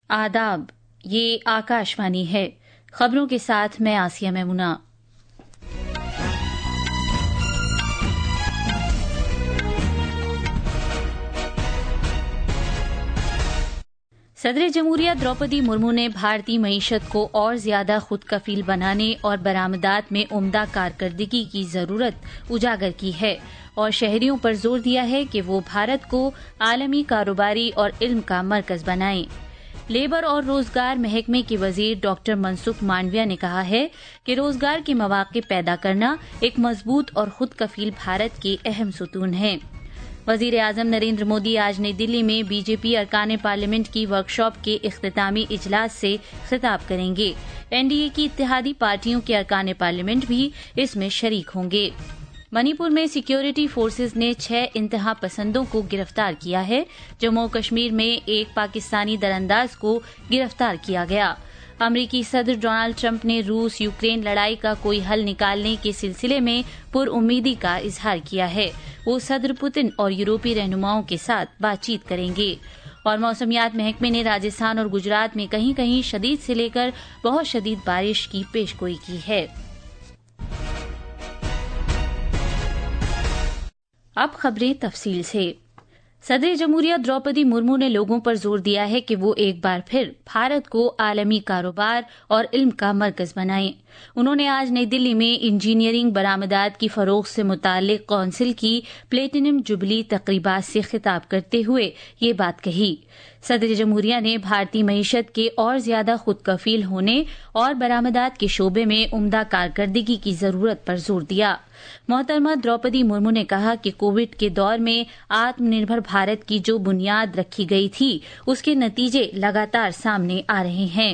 आदाब, ये आकाशवाणी है। खबरों के साथ मैं आसिया मैमुना। सदर जमहूरिया द्रौपदी मुर्मू ने भारतीय मईशत को और ज्यादा खुद कफील बनाने और बरामदात में उम्दा कारकर्दगी की जरूरत उजागर की है और शहरियों पर जोर दिया है कि वो भारत को आलमी कारोबारी और इल्म का मरकज बनाएं। लेबर और रोजगार महकमे के वजीर डॉक्टर मनसुख मांडविया ने कहा है कि रोजगार के मौके पैदा करना एक मजबूत और खुद कफील भारत के अहम सुतून हैं। वजीर आजम नरेंद्र मोदी आज नई दिल्ली में बीजेपी अरकान पार्लियामेंट की वर्कशॉप के इख्तितामी इजलास से खिताब करेंगे। एनडीए की इत्तेहादी पार्टियों के अरकान पार्लियामेंट भी इसमें शरीक होंगे। मणिपुर में सिक्योरिटी फोर्सेज ने 6 इंतहा पसंदों को गिरफ्तार किया है। जम्मू कश्मीर में एक पाकिस्तानी दरअंदाज को गिरफ्तार किया गया। अमरीकी सदर डोनाल्ड ट्रंप ने रूस यूक्रेन लड़ाई का कोई हल निकालने के सिलसिले में पुरउम्मीदी का इजहार किया है। वो सदर पुतिन और यूरोपीय रहनुमाओं के साथ बातचीत करेंगे। और मौसमियात महकमे ने राजस्थान और गुजरात में कहीं कहीं शदीद से लेकर बहुत शदीद बारिश की पेशगोई की है। अब खबरें तफसील से। सदर जमहूरिया द्रौपदी मुर्मू ने लोगों पर जोर दिया है कि वो एक बार फिर भारत को आलमी कारोबार और इल्म का मरकज बनाएं। उन्होंने आज नई दिल्ली में इंजीनियरिंग बरामदात की फरोख से मुताल्लिक कौंसिल की प्लेटिनम जुबली तकरीबात से खिताब करते हुए ये बात कही। सदर जमहूरिया ने भारतीय मईशत के और ज्यादा खुद कफील होने और बरामदात के शोबे में उम्दा कारकर्दगी की जरूरत पर जोर दिया। मोहतरमा द्रौपदी मुर्मू ने कहा कि कोविड के दौर में आत्मनिर्भर भारत की जो बुनियाद रखी गई थी उसके नतीजे लगातार सामने आ रहे हैं।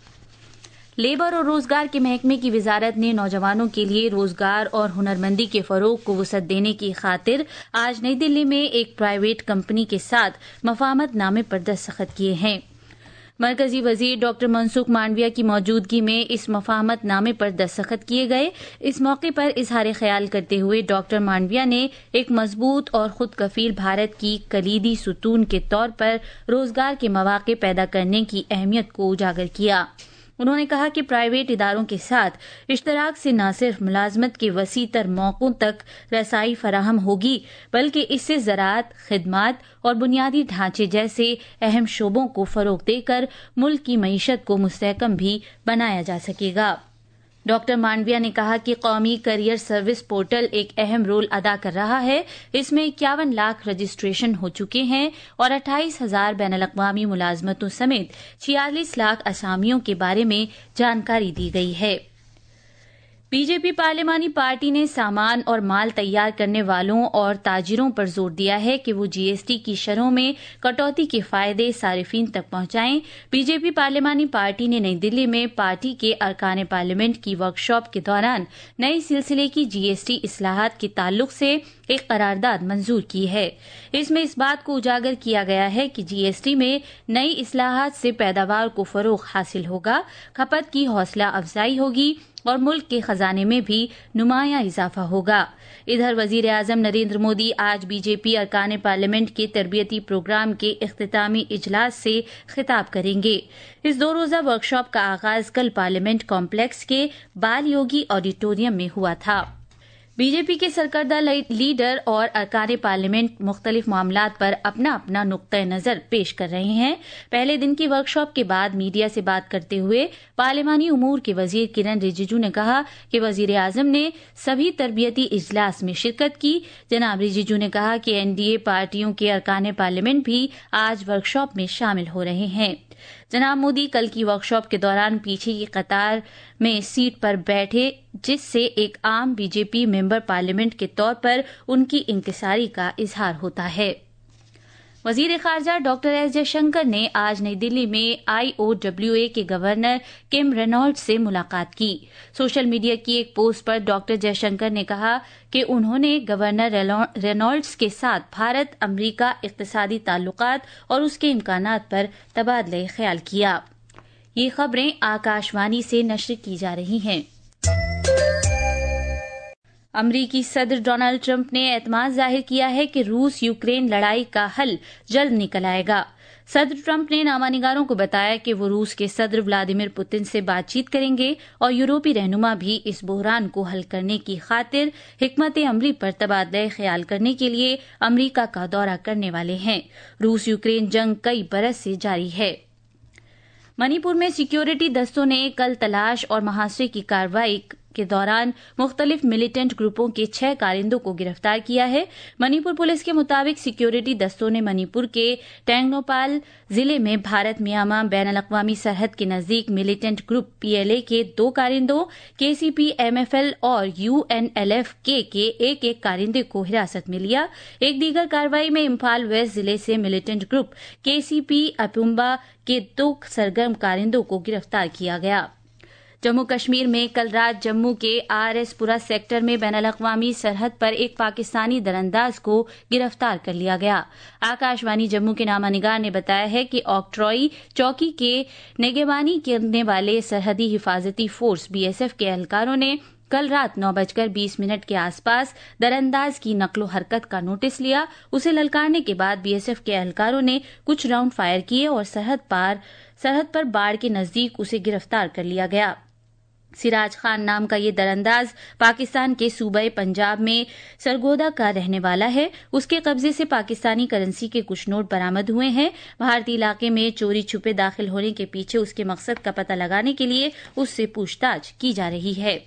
लेबर और रोजगार के महकमे की वजारत ने नौजवानों के लिए रोजगार और हुनरमंदी के फरोग को वसअत देने की खातिर आज नई दिल्ली में एक प्राइवेट कंपनी के साथ मफाहमत नामे पर दस्तखत किए हैं। मरकजी वजीर डॉक्टर मनसुख मांडविया की मौजूदगी में इस मफाहमत नामे पर दस्तखत किए गए। इस मौके पर इजहार ख्याल करते हुए डॉक्टर मांडविया ने एक मजबूत और खुद कफील भारत की कलीदी सुतून के तौर पर रोजगार के मौके पैदा करने की अहमियत को उजागर किया। उन्होंने कहा कि प्राइवेट इदारों के साथ इश्तराक से न सिर्फ मुलाजमत के वसी तर मौकों तक रसाई फराहम होगी बल्कि इससे ज़राअत, खिदमात और बुनियादी ढांचे जैसे अहम शोबों को फरोग देकर मुल्क की मईशत को मुस्तहकम भी बनाया जा सकेगा। डॉक्टर मांडविया ने कहा कि कौमी करियर सर्विस पोर्टल एक अहम रोल अदा कर रहा है। इसमें 51 लाख रजिस्ट्रेशन हो चुके हैं और 28,000 बैनुल-अक़वामी मुलाजमतों समेत 46 लाख असामियों के बारे में जानकारी दी गई है। बीजेपी पार्लिमानी पार्टी ने सामान और माल तैयार करने वालों और ताजिरों पर जोर दिया है कि वो जीएसटी की शरहों में कटौती के फायदे सारिफीन तक पहुंचाएं। बीजेपी पार्लिमानी पार्टी ने नई दिल्ली में पार्टी के अरकान पार्लियामेंट की वर्कशॉप के दौरान नए सिलसिले की जीएसटी इस्लाहात के ताल्लुक से एक करारदाद मंजूर की है। इसमें इस बात को उजागर किया गया है कि जीएसटी में नई इस्लाहात से पैदावार को फरोग हासिल होगा, खपत की हौसला अफजाई होगी और मुल्क के खजाने में भी नुमाया इजाफा होगा। इधर वजीर आजम नरेंद्र मोदी आज बीजेपी अरकान पार्लियामेंट के तरबियती प्रोग्राम के इख्तितामी इजलास से खिताब करेंगे। इस 2 रोजा वर्कशॉप का आगाज कल पार्लियामेंट कॉम्प्लेक्स के बाल योगी ऑडिटोरियम में हुआ था। बीजेपी के सरकर्दा लीडर और अरकान पार्लियामेंट मुख्तलिफ मामलात पर अपना अपना नुक्ता नजर पेश कर रहे हैं। पहले दिन की वर्कशॉप के बाद मीडिया से बात करते हुए पार्लियामानी उमूर के वजीर किरण रिजिजू ने कहा कि वजीर आजम ने सभी तरबियती इजलास में शिरकत की। जनाब रिजिजू ने कहा कि एनडीए पार्टियों के अरकान पार्लियामेंट भी आज वर्कशॉप में शामिल हो रहे हैं। जनाब मोदी कल की वर्कशॉप के दौरान पीछे की कतार में सीट पर बैठे, जिससे एक आम बीजेपी मेंबर पार्लियामेंट के तौर पर उनकी इंकिसारी का इजहार होता है। वजीर खारजा डॉक्टर एस जयशंकर ने आज नई दिल्ली में IOWA के गवर्नर किम रेनॉल्ड्स से मुलाकात की। सोशल मीडिया की एक पोस्ट पर डॉक्टर जयशंकर ने कहा कि उन्होंने गवर्नर रेनॉल्ड्स के साथ भारत अमरीका इक्तिसादी ताल्लुकात और उसके इम्कानात पर तबादला ख्याल किया। ये खबरें आकाशवाणी से नश्र की जा रही हैं। अमरीकी सदर डोनाल्ड ट्रंप ने एतमाद जाहिर किया है कि रूस यूक्रेन लड़ाई का हल जल्द निकल आएगा। صدر ٹرمپ نے نامہ کو بتایا کہ وہ روس کے صدر ولادیمیر پوتن سے بات چیت کریں گے اور یورپی رہنما بھی اس بحران کو حل کرنے کی خاطر حکمت عملی پر تبادلہ خیال کرنے کے لیے امریکہ کا دورہ کرنے والے ہیں۔ روس یوکرین جنگ کئی برس سے جاری ہے۔ منی پور میں سیکیورٹی دستوں نے کل تلاش اور محاصرے کی کارروائی کے دوران مختلف ملیٹنٹ گروپوں کے 6 کارندوں کو گرفتار کیا ہے۔ منی پور پولیس کے مطابق سیکیورٹی دستوں نے منی پور کے ٹینگنوپال ضلع میں بھارت میانمار بین الاقوامی سرحد کے نزدیک ملیٹنٹ گروپ PLA کے 2 کارندوں، KCP MFL اور UNLF کے ایک کارندے کو حراست میں لیا۔ ایک دیگر کارروائی میں امپھال ویسٹ ضلع سے ملیٹنٹ گروپ KCP اپومبا کے 2 سرگرم کارندوں کو گرفتار کیا گیا۔ جموں کشمیر میں کل رات جموں کے RS پورہ سیکٹر میں بین الاقوامی سرحد پر ایک پاکستانی درانداز کو گرفتار کر لیا گیا۔ آکاش وانی جموں کے نامہ نگار نے بتایا ہے کہ اوکٹروئی چوکی کے نگہبانی کرنے والے سرحدی حفاظتی فورس BSF کے اہلکاروں نے کل رات 9:20 کے آس پاس درانداز کی نقل و حرکت کا نوٹس لیا۔ اسے للکارنے کے بعد BSF کے اہلکاروں نے کچھ راؤنڈ فائر کیے اور سرحد پر باڑ کے نزدیک اسے گرفتار کر لیا گیا۔ سراج خان نام کا یہ درانداز پاکستان کے صوبہ پنجاب میں سرگودا کا رہنے والا ہے۔ اس کے قبضے سے پاکستانی کرنسی کے کچھ نوٹ برآمد ہوئے ہیں۔ بھارتی علاقے میں چوری چھپے داخل ہونے کے پیچھے اس کے مقصد کا پتہ لگانے کے لیے اس سے پوچھ تاچھ کی جا رہی ہے۔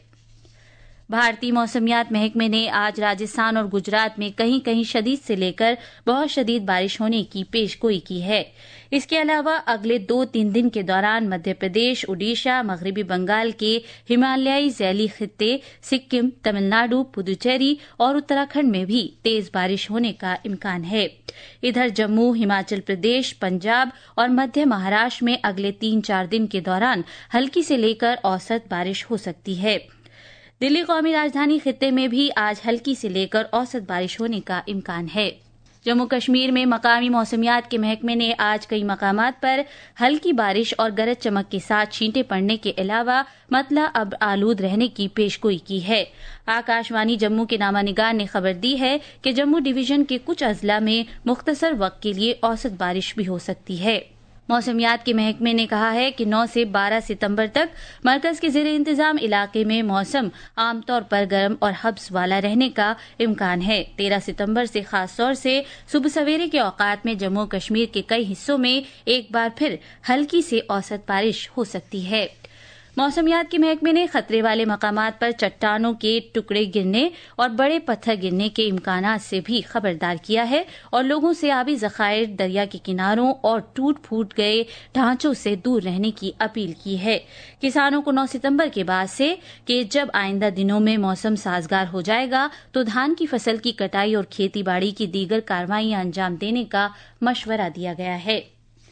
بھارتی موسمیات محکمے نے آج راجستھان اور گجرات میں کہیں کہیں شدید سے لے کر بہت شدید بارش ہونے کی پیش گوئی کی ہے۔ اس کے علاوہ اگلے 2-3 دن کے دوران مدھیہ پردیش، اڈیشہ، مغربی بنگال کے ہمالیائی ذیلی خطے، سکم، تمل ناڈو، پدوچیری اور اتراکھنڈ میں بھی تیز بارش ہونے کا امکان ہے۔ ادھر جموں، ہماچل پردیش، پنجاب اور مدھیہ مہاراشٹر میں اگلے 3-4 دن کے دوران ہلکی سے لے کر اوسط بارش ہو سکتی ہے۔ دلی قومی راجدھانی خطے میں بھی آج ہلکی سے لے کر اوسط بارش ہونے کا امکان ہے۔ جموں کشمیر میں مقامی موسمیات کے محکمے نے آج کئی مقامات پر ہلکی بارش اور گرج چمک کے ساتھ چھینٹیں پڑنے کے علاوہ مطلع ابر آلود رہنے کی پیش گوئی کی ہے۔ آکاش وانی جموں کے نامہ نگار نے خبر دی ہے کہ جموں ڈویژن کے کچھ اضلاع میں مختصر وقت کے لیے اوسط بارش بھی ہو سکتی ہے۔ موسمیات کے محکمے نے کہا ہے کہ 9 سے 12 ستمبر تک مرکز کے زیر انتظام علاقے میں موسم عام طور پر گرم اور حبس والا رہنے کا امکان ہے۔ 13 ستمبر سے خاص طور سے صبح سویرے کے اوقات میں جموں کشمیر کے کئی حصوں میں ایک بار پھر ہلکی سے اوسط بارش ہو سکتی ہے۔ موسمیات کے محکمے نے خطرے والے مقامات پر چٹانوں کے ٹکڑے گرنے اور بڑے پتھر گرنے کے امکانات سے بھی خبردار کیا ہے اور لوگوں سے آبی ذخائر، دریا کے کناروں اور ٹوٹ پھوٹ گئے ڈھانچوں سے دور رہنے کی اپیل کی ہے۔ کسانوں کو 9 ستمبر کے بعد سے کہ جب آئندہ دنوں میں موسم سازگار ہو جائے گا تو دھان کی فصل کی کٹائی اور کھیتی باڑی کی دیگر کارروائیاں انجام دینے کا مشورہ دیا گیا ہے۔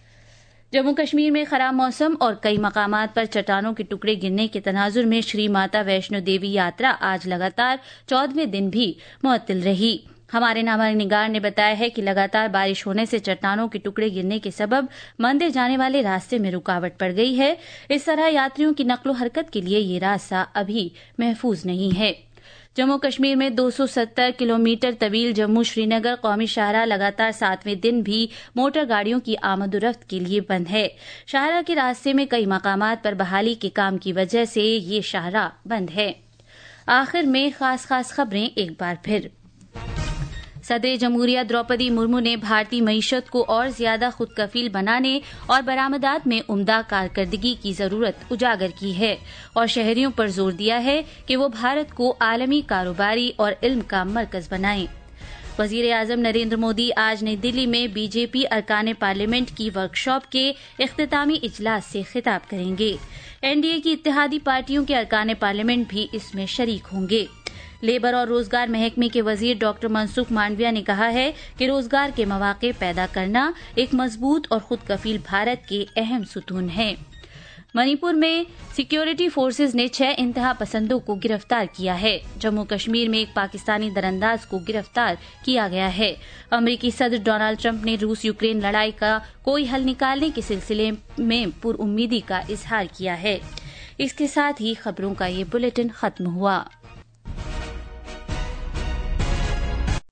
جموں کشمیر میں خراب موسم اور کئی مقامات پر چٹانوں کے ٹکڑے گرنے کے تناظر میں شری ماتا ویشنو دیوی یاترا آج لگاتار 14ویں دن بھی معطل رہی۔ ہمارے نامہ نگار نے بتایا ہے کہ لگاتار بارش ہونے سے چٹانوں کے ٹکڑے گرنے کے سبب مندر جانے والے راستے میں رکاوٹ پڑ گئی ہے۔ اس طرح یاتریوں کی نقل و حرکت کے لیے یہ راستہ ابھی محفوظ نہیں ہے۔ جموں کشمیر میں 270 کلومیٹر طویل جموں شری نگر قومی شاہراہ لگاتار 7ویں دن بھی موٹر گاڑیوں کی آمد و رفت کے لیے بند ہے۔ شاہراہ کے راستے میں کئی مقامات پر بحالی کے کام کی وجہ سے یہ شاہراہ بند ہے۔ آخر میں خاص خبریں ایک بار پھر۔ صدر جمہوریہ دروپدی مرمو نے بھارتی معیشت کو اور زیادہ خود کفیل بنانے اور برآمدات میں عمدہ کارکردگی کی ضرورت اجاگر کی ہے اور شہریوں پر زور دیا ہے کہ وہ بھارت کو عالمی کاروباری اور علم کا مرکز بنائیں۔ وزیر اعظم نریندر مودی آج نئی دلی میں BJP ارکان پارلیمنٹ کی ورکشاپ کے اختتامی اجلاس سے خطاب کریں گے۔ NDA کی اتحادی پارٹیوں کے ارکان پارلیمنٹ بھی اس میں شریک ہوں گے۔ لیبر اور روزگار محکمے کے وزیر ڈاکٹر منسکھ مانڈویا نے کہا ہے کہ روزگار کے مواقع پیدا کرنا ایک مضبوط اور خود کفیل بھارت کے اہم ستون ہیں۔ منی پور میں سیکیورٹی فورسز نے 6 انتہا پسندوں کو گرفتار کیا ہے۔ جموں کشمیر میں ایک پاکستانی درانداز کو گرفتار کیا گیا ہے۔ امریکی صدر ڈونلڈ ٹرمپ نے روس یوکرین لڑائی کا کوئی حل نکالنے کے سلسلے میں پر امیدی کا اظہار کیا ہے۔ اس کے ساتھ ہی خبروں کا یہ بلیٹن ختم ہوا۔